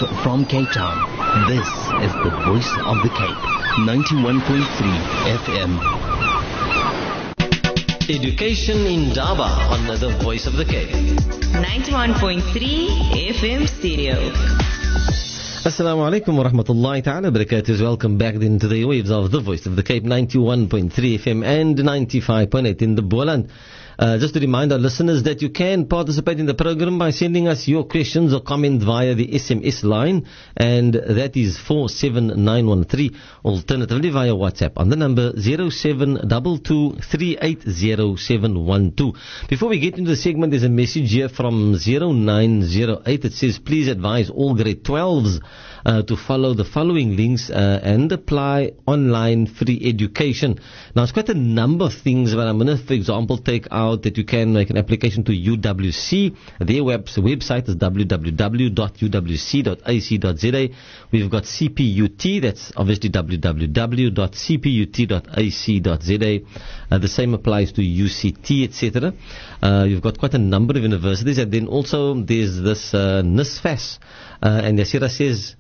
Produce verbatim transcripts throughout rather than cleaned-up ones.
from Cape Town, this is the Voice of the Cape, ninety-one point three F M. Education in Daba on the Voice of the Cape, ninety-one point three F M stereo. Assalamu alaikum wa rahmatullahi ta'ala barakatuh. Welcome back then to the waves of the Voice of the Cape, ninety-one point three F M and ninety-five point eight in the Boland. Uh, just to remind our listeners that you can participate in the program by sending us your questions or comment via the S M S line, and that is four seven nine one three. Alternatively via WhatsApp on the number zero seven two two three eight zero seven one two. Before we get into the segment, there's a message here from zero nine zero eight. It says, please advise all grade twelves uh, to follow the following links uh, and apply online free education. Now, it's quite a number of things, but I'm going to, for example, take out that you can make an application to U W C. Their web, website is w w w dot u w c dot a c dot z a. We've got C P U T, that's obviously w w w dot c p u t dot a c dot z a. Uh, the same applies to U C T, et cetera. Uh, you've got quite a number of universities, and then also there's this uh, NSFAS. Uh, and Yasira says,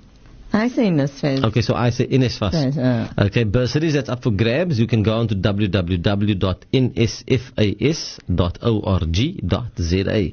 I say NSFAS. Okay, so I say NSFAS. Yes, uh. Okay, bursaries, that's up for grabs. You can go on to w w w dot n s f a s dot org dot z a.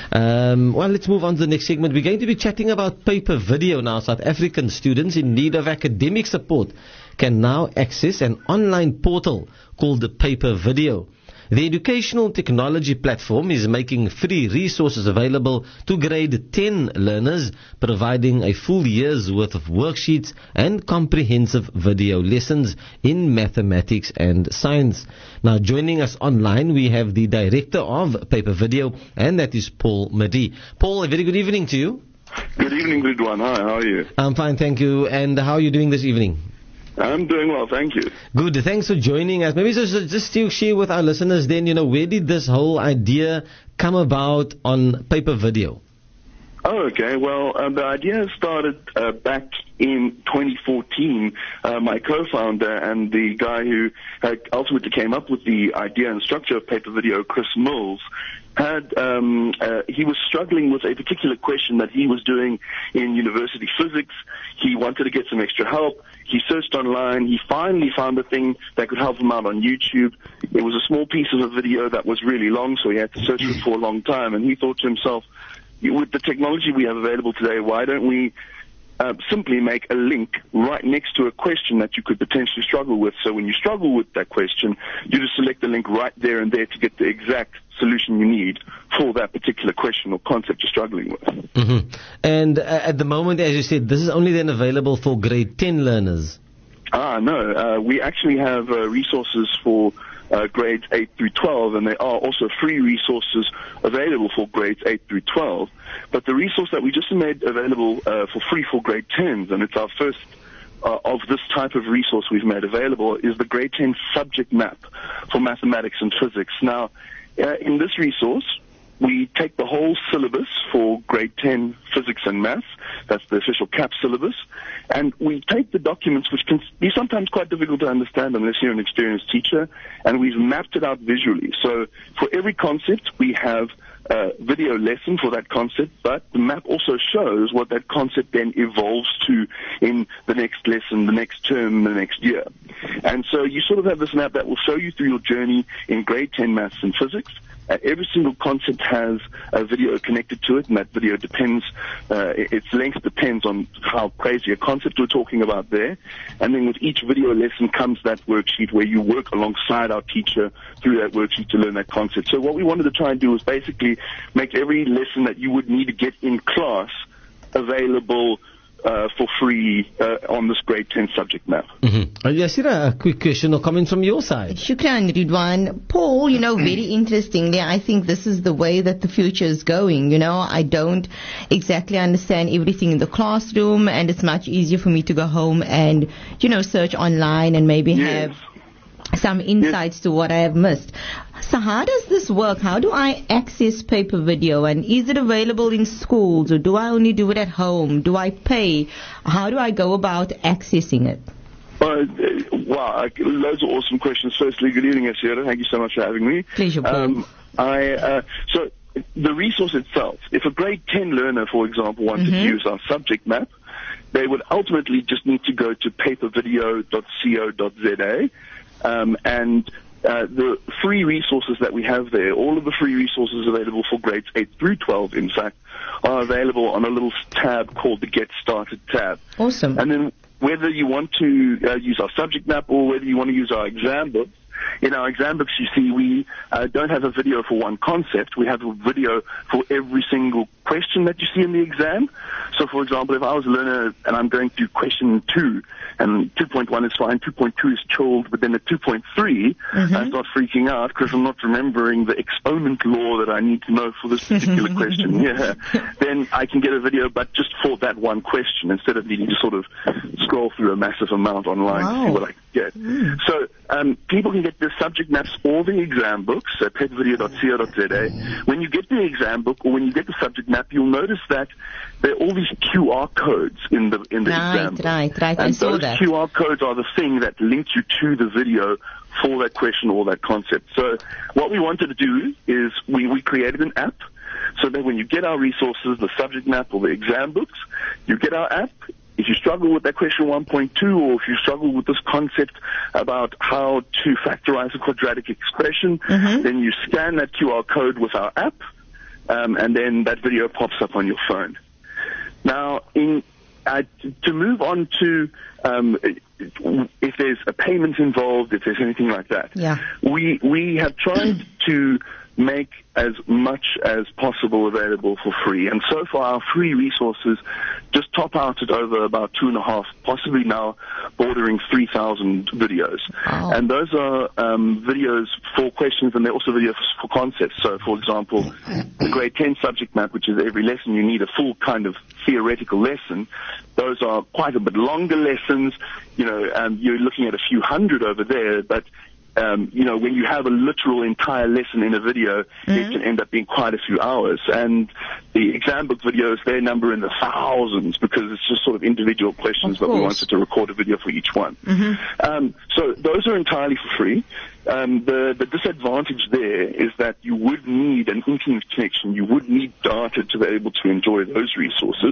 Um, well, let's move on to the next segment. We're going to be chatting about paper video now. South African students in need of academic support can now access an online portal called the Paper Video. The educational technology platform is making free resources available to grade ten learners, providing a full year's worth of worksheets and comprehensive video lessons in mathematics and science. Now, joining us online, we have the director of Paper Video, and that is Paul Marie. Paul, a very good evening to you. Good evening, Ridwan. Hi, how are you? I'm fine, thank you. And how are you doing this evening? I'm doing well, thank you. Good, thanks for joining us. Maybe just, just to share with our listeners then, you know, where did this whole idea come about on Paper Video? Oh, okay. Well, uh, the idea started uh, back in twenty fourteen. Uh, my co-founder and the guy who uh, ultimately came up with the idea and structure of Paper Video, Chris Mills, had um, uh, he was struggling with a particular question that he was doing in university physics. He wanted to get some extra help. He searched online. He finally found a thing that could help him out on YouTube. It was a small piece of a video that was really long, so he had to search for it for a long time. And he thought to himself, with the technology we have available today, why don't we uh, simply make a link right next to a question that you could potentially struggle with? So when you struggle with that question, you just select the link right there and there to get the exact solution you need for that particular question or concept you're struggling with. Mm-hmm. And uh, at the moment, as you said, this is only then available for grade ten learners. Ah, no. Uh, we actually have uh, resources for uh, grades eight through twelve, and there are also free resources available for grades eight through twelve. But the resource that we just made available uh, for free for grade tens, and it's our first uh, of this type of resource we've made available, is the grade ten subject map for mathematics and physics. Now, uh, in this resource, we take the whole syllabus for grade ten physics and maths, that's the official C A P syllabus, and we take the documents, which can be sometimes quite difficult to understand unless you're an experienced teacher, and we've mapped it out visually. So for every concept, we have a video lesson for that concept, but the map also shows what that concept then evolves to in the next lesson, the next term, the next year. And so you sort of have this map that will show you through your journey in grade ten maths and physics. Uh, every single concept has a video connected to it, and that video depends, uh, its length depends on how crazy a concept we're talking about there. And then with each video lesson comes that worksheet where you work alongside our teacher through that worksheet to learn that concept. So what we wanted to try and do was basically make every lesson that you would need to get in class available Uh, for free uh, on this grade ten subject map. Mm-hmm. Uh, Yasira, a quick question or comment from your side. Shukran, Ridwan. Paul, you know, very interestingly, I think this is the way that the future is going. You know, I don't exactly understand everything in the classroom, and it's much easier for me to go home and, you know, search online and maybe yes. have some insights yes. to what I have missed. So how does this work? How do I access Paper Video? And is it available in schools, or do I only do it at home? Do I pay? How do I go about accessing it? Uh, wow, loads of awesome questions. Firstly, good evening, Asira. Thank you so much for having me. Pleasure, Paul. Um, I, uh, so the resource itself, if a grade ten learner, for example, wanted Mm-hmm. to use our subject map, they would ultimately just need to go to paper video dot co dot za, um, and uh, the free resources that we have there, all of the free resources available for grades eight through twelve, in fact, are available on a little tab called the Get Started tab. Awesome. And then whether you want to uh, use our subject map or whether you want to use our exam books, in our exam books, you see, we uh, don't have a video for one concept. We have a video for every single question that you see in the exam. So, for example, if I was a learner and I'm going to question two, and two point one is fine, two point two is chilled, but then at two point three, Mm-hmm. I start freaking out because I'm not remembering the exponent law that I need to know for this particular question. Yeah, then I can get a video, but just for that one question, instead of needing to sort of scroll through a massive amount online Wow. to see what I can get. Mm. So um, people can get the subject maps or the exam books at paper video dot co dot za. When you get the exam book or when you get the subject map, you'll notice that there are all these Q R codes in the in the Right, exam book. right, right. I And saw those that. Q R codes are the thing that link you to the video for that question or that concept. So what we wanted to do is we, we created an app so that when you get our resources, the subject map or the exam books, you get our app. If you struggle with that question one point two, or if you struggle with this concept about how to factorize a quadratic expression, Mm-hmm. then you scan that Q R code with our app, um, and then that video pops up on your phone. Now, in uh, t- to move on to um, if there's a payment involved, if there's anything like that, Yeah. we we have tried to make as much as possible available for free. And so far, our free resources just top out at over about two and a half, possibly now bordering three thousand videos. Wow. And those are um, videos for questions, and they're also videos for concepts. So, for example, the grade ten subject map, which is every lesson you need a full kind of theoretical lesson. Those are quite a bit longer lessons. You know, um, you're looking at a few hundred over there, but Um, you know, when you have a literal entire lesson in a video, it can end up being quite a few hours. And the exam book videos, they number in the thousands because it's just sort of individual questions, Of but we course. wanted to record a video for each one. Um, so those are entirely for free. Um, the, the disadvantage there is that you would need an internet connection. You would need data to be able to enjoy those resources.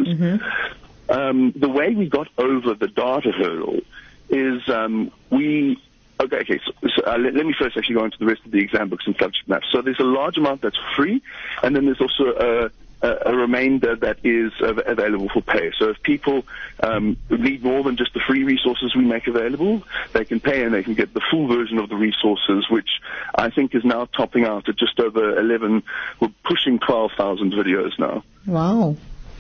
Um, the way we got over the data hurdle is um, we... Okay, okay. So, so uh, let, let me first actually go into the rest of the exam books and subject maps. So there's a large amount that's free, and then there's also a, a, a remainder that is av- available for pay. So if people um, need more than just the free resources we make available, they can pay and they can get the full version of the resources, which I think is now topping out at just over eleven, we're pushing twelve thousand videos now. Wow.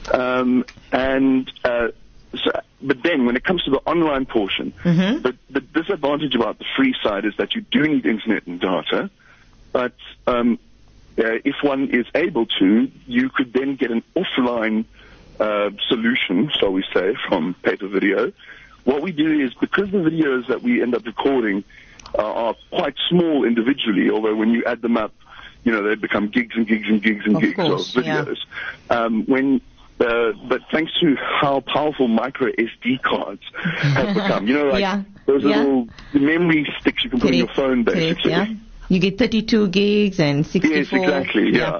Um, and uh, so, but then when it comes to the online portion, Mm-hmm. the, the disadvantage about the free side is that you do need internet and data, but um, uh, if one is able to, you could then get an offline uh, solution, shall we say, from paper video. What we do is, because the videos that we end up recording uh, are quite small individually, although when you add them up, you know, they become gigs and gigs and gigs and Of gigs course, of yeah. videos. Um, when Uh, but thanks to how powerful micro S D cards have become, you know, like Yeah, those yeah. little memory sticks you can put in your phone, Correct, basically. yeah. You get thirty-two gigs and sixty-four. Yes, exactly. Yeah.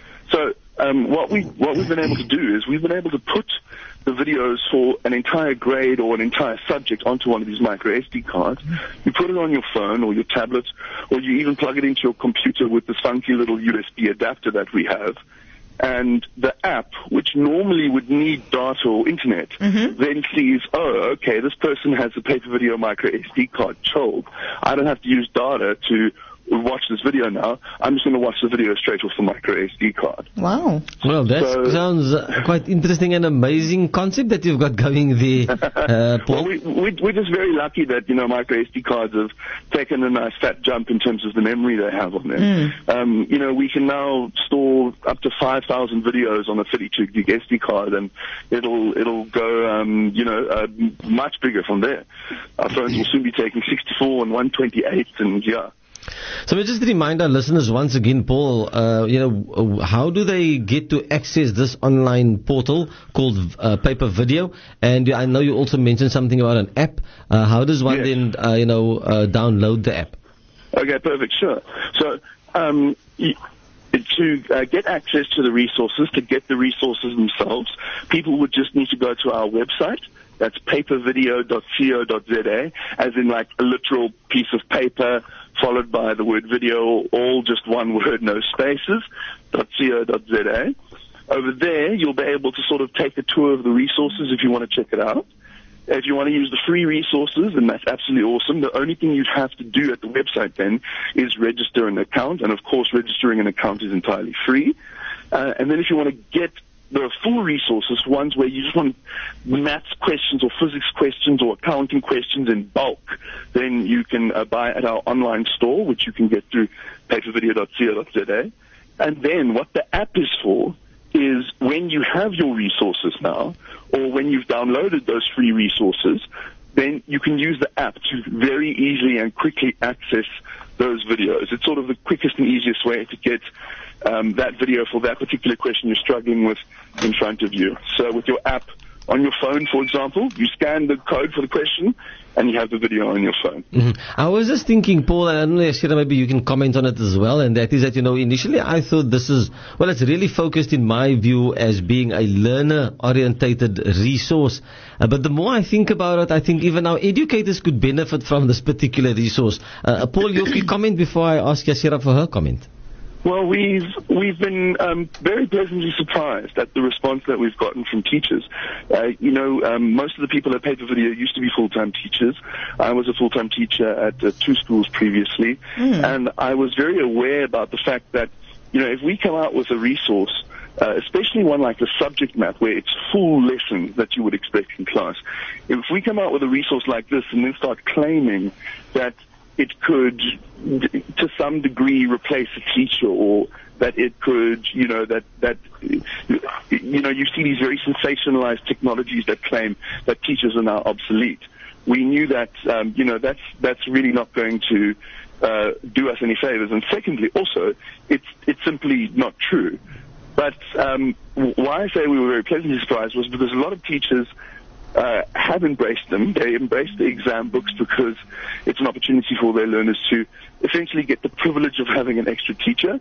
So um, what we what we've been able to do is we've been able to put the videos for an entire grade or an entire subject onto one of these micro S D cards. You put it on your phone or your tablet, or you even plug it into your computer with this funky little U S B adapter that we have. And the app, which normally would need data or internet, then sees, oh, okay, this person has a paper video micro S D card chilled. I don't have to use data to watch this video now. I'm just going to watch the video straight off the micro S D card. Wow. Well, that So- sounds uh, quite interesting and amazing concept that you've got going there, uh, Paul. Well, we, we, we're just very lucky that, you know, micro S D cards have taken a nice fat jump in terms of the memory they have on them. Um, you know, we can now store up to five thousand videos on a thirty-two gig S D card, and it'll it'll go, um, you know, uh, m- much bigger from there. Our phones will soon be taking sixty-four and one twenty-eight, and yeah. So we just remind our listeners once again, Paul, uh, you know, uh, how do they get to access this online portal called uh, Paper Video? And I know you also mentioned something about an app. Uh, how does one Yes. then, uh, you know, uh, download the app? Okay, perfect, sure. So, um, y- to uh, get access to the resources, to get the resources themselves, people would just need to go to our website. That's papervideo dot co dot za, as in like a literal piece of paper followed by the word video, all just one word, no spaces, .co dot za. Over there, you'll be able to sort of take a tour of the resources if you want to check it out. If you want to use the free resources, then that's absolutely awesome. The only thing you'd have to do at the website then is register an account, and of course registering an account is entirely free. Uh, and then if you want to get the full resources, ones where you just want maths questions or physics questions or accounting questions in bulk, then you can uh, buy at our online store, which you can get through papervideo dot co dot za. And then what the app is for is when you have your resources now, or when you've downloaded those free resources, then you can use the app to very easily and quickly access those videos. It's sort of the quickest and easiest way to get um, that video for that particular question you're struggling with in front of you. So with your app on your phone, for example, you scan the code for the question, and you have the video on your phone. Mm-hmm. I was just thinking, Paul, and I don't know, Yashira, maybe you can comment on it as well, and that is that, you know, initially I thought this is, well, it's really focused in my view as being a learner-orientated resource. Uh, but the more I think about it, I think even our educators could benefit from this particular resource. Uh, Paul, your comment before I ask Yashira for her comment. Well, we've we've been um, very pleasantly surprised at the response that we've gotten from teachers. Uh, you know, um, most of the people at Paper Video used to be full-time teachers. I was a full-time teacher at uh, two schools previously, mm. and I was very aware about the fact that, you know, if we come out with a resource, uh, especially one like the subject map where it's full lessons that you would expect in class, if we come out with a resource like this and then start claiming that it could, to some degree, replace a teacher, or that it could, you know, that, that, you know, you see these very sensationalized technologies that claim that teachers are now obsolete. We knew that, um, you know, that's, that's really not going to uh, do us any favors. And secondly, also, it's, it's simply not true. But um, why I say we were very pleasantly surprised was because a lot of teachers Uh, have embraced them. They embrace the exam books because it's an opportunity for their learners to essentially get the privilege of having an extra teacher.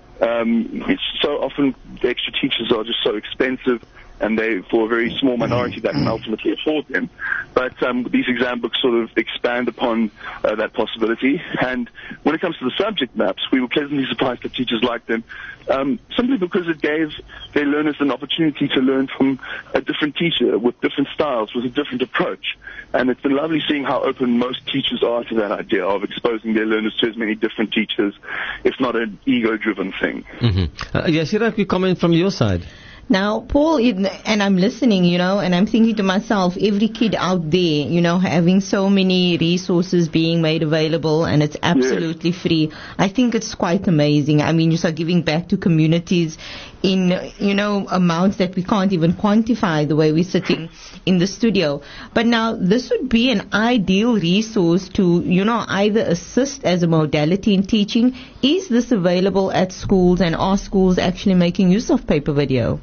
Um, it's so often the extra teachers are just so expensive, and they, for a very small minority, that can ultimately afford them. But um, these exam books sort of expand upon uh, that possibility. And when it comes to the subject maps, we were pleasantly surprised that teachers liked them, um, simply because it gave their learners an opportunity to learn from a different teacher with different styles, with a different approach. And it's been lovely seeing how open most teachers are to that idea of exposing their learners to as many different teachers. It's not an ego-driven thing. Mm-hmm. Uh, Yashira, a comment from your side. Now, Paul, and I'm listening, you know, and I'm thinking to myself, every kid out there, you know, having so many resources being made available, and it's absolutely yeah. free. I think it's quite amazing. I mean, you start giving back to communities in, you know, amounts that we can't even quantify the way we're sitting in the studio. But now, this would be an ideal resource to, you know, either assist as a modality in teaching. Is this available at schools, and are schools actually making use of Paper Video?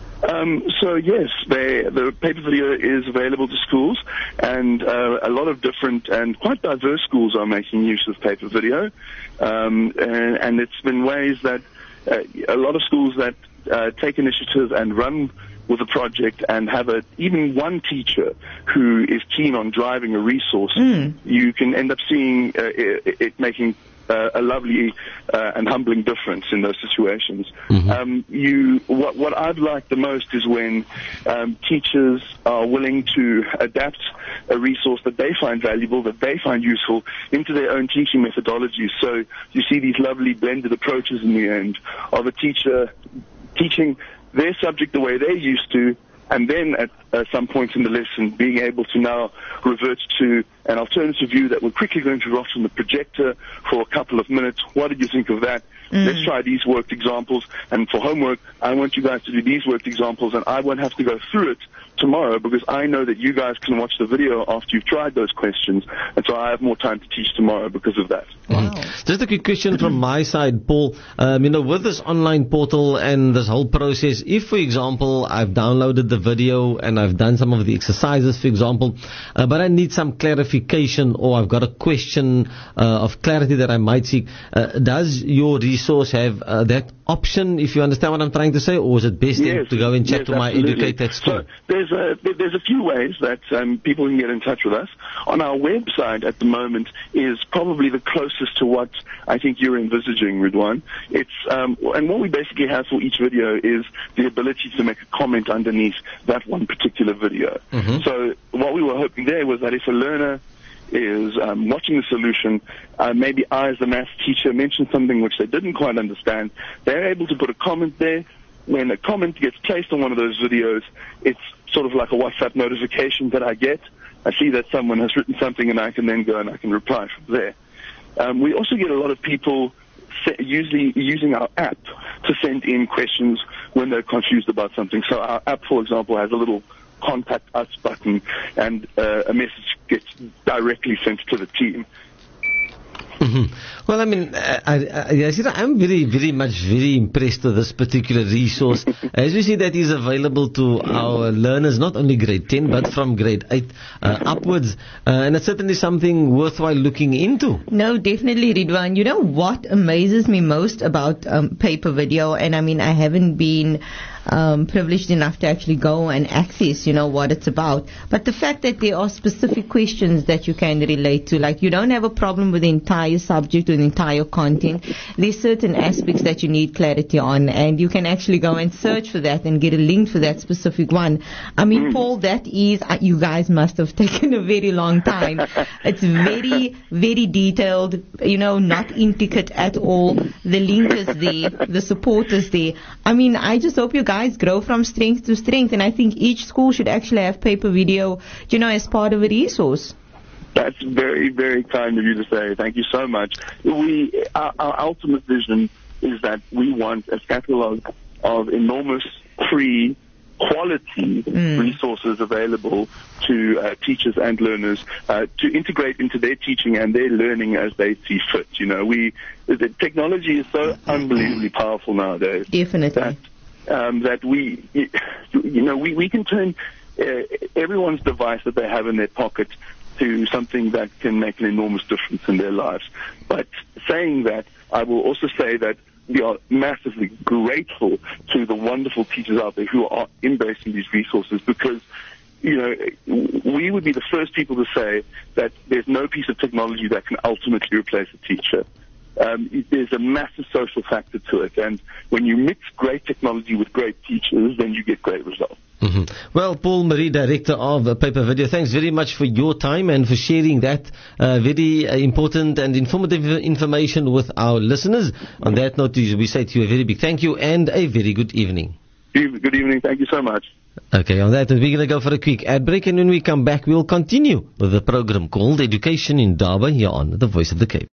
Um, so yes, they, the Paper Video is available to schools, and uh, a lot of different and quite diverse schools are making use of Paper Video, um, and, and it's been ways that uh, a lot of schools that uh, take initiative and run with a project and have a, even one teacher who is keen on driving a resource, mm. you can end up seeing uh, it, it making Uh, a lovely uh, and humbling difference in those situations. Mm-hmm. Um, you, what, what I've liked the most is when um, teachers are willing to adapt a resource that they find valuable, that they find useful, into their own teaching methodologies. So you see these lovely blended approaches in the end of a teacher teaching their subject the way they're used to, and then at uh, some point in the lesson being able to now revert to an alternative view that we're quickly going to watch on the projector for a couple of minutes. What did you think of that? Mm. Let's try these worked examples. And for homework, I want you guys to do these worked examples, and I won't have to go through it tomorrow because I know that you guys can watch the video after you've tried those questions, and so I have more time to teach tomorrow because of that. Wow. Just a quick question from my side, Paul. Um, you know, with this online portal and this whole process, if, for example, I've downloaded the video and I've done some of the exercises, for example, uh, but I need some clarification, or I've got a question uh, of clarity that I might seek. Uh, does your resource have uh, that option, if you understand what I'm trying to say, or is it best Yes, to go and chat yes, to my absolutely. educator at school? So there's a there's a few ways that um, people can get in touch with us. On our website at the moment is probably the closest to what I think you're envisaging, Ridwan. It's um, and what we basically have for each video is the ability to make a comment underneath that one particular video. Mm-hmm. So what we were hoping there was that if a learner is um, watching the solution, uh, maybe I as the maths teacher mentioned something which they didn't quite understand, they're able to put a comment there. When a comment gets placed on one of those videos, it's sort of like a WhatsApp notification that I get. I see that someone has written something, and I can then go and I can reply from there. Um, we also get a lot of people se- usually using our app to send in questions when they're confused about something. So our app, for example, has a little contact us button, and uh, a message gets directly sent to the team. Mm-hmm. Well, I mean, I, I, I see that I'm very, very much very impressed with this particular resource. As we see, that is available to our learners, not only grade ten, but from grade eight uh, upwards. Uh, and it's certainly something worthwhile looking into. No, definitely, Ridwan. You know what amazes me most about um, paper video, and I mean, I haven't been um, privileged enough to actually go and access, you know, what it's about. But the fact that there are specific questions that you can relate to, like you don't have a problem with the entire subject or the entire content. There's certain aspects that you need clarity on, and you can actually go and search for that and get a link for that specific one. I mean, mm. Paul, that is, uh, you guys must have taken a very long time. It's very, very detailed, you know, not intricate at all. The link is there, the support is there. I mean, I just hope you guys grow from strength to strength, and I think each school should actually have paper video, you know, as part of a resource. That's very, very kind of you to say. Thank you so much. We, our, our ultimate vision is that we want a catalog of enormous free quality mm. resources available to uh, teachers and learners uh, to integrate into their teaching and their learning as they see fit. You know, we the technology is so unbelievably powerful nowadays. Definitely. That, um, that we, you know, we, we can turn uh, everyone's device that they have in their pocket to something that can make an enormous difference in their lives. But saying that, I will also say that we are massively grateful to the wonderful teachers out there who are embracing these resources, because, you know, we would be the first people to say that there's no piece of technology that can ultimately replace a teacher. Um, there's a massive social factor to it, and when you mix great technology with great teachers, then you get great results. Mm-hmm. Well, Paul Marie, Director of uh, Paper Video, thanks very much for your time and for sharing that uh, very uh, important and informative information with our listeners. On that note, we say to you a very big thank you and a very good evening. Good evening. Thank you so much. Okay, on that, we're going to go for a quick ad break, and when we come back, we'll continue with the program called Education in Daba here on The Voice of the Cape.